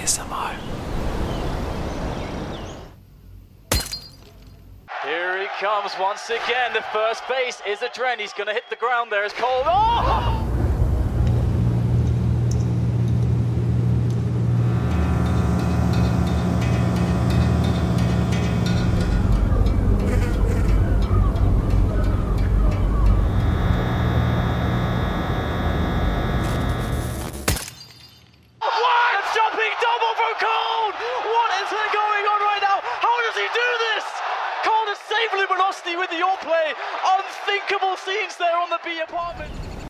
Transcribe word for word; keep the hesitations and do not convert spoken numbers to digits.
S M R. Here he comes once again. The first base is a Dren. He's going to hit the ground there as Cole. Oh! With the all play, unthinkable scenes there on the B apartment.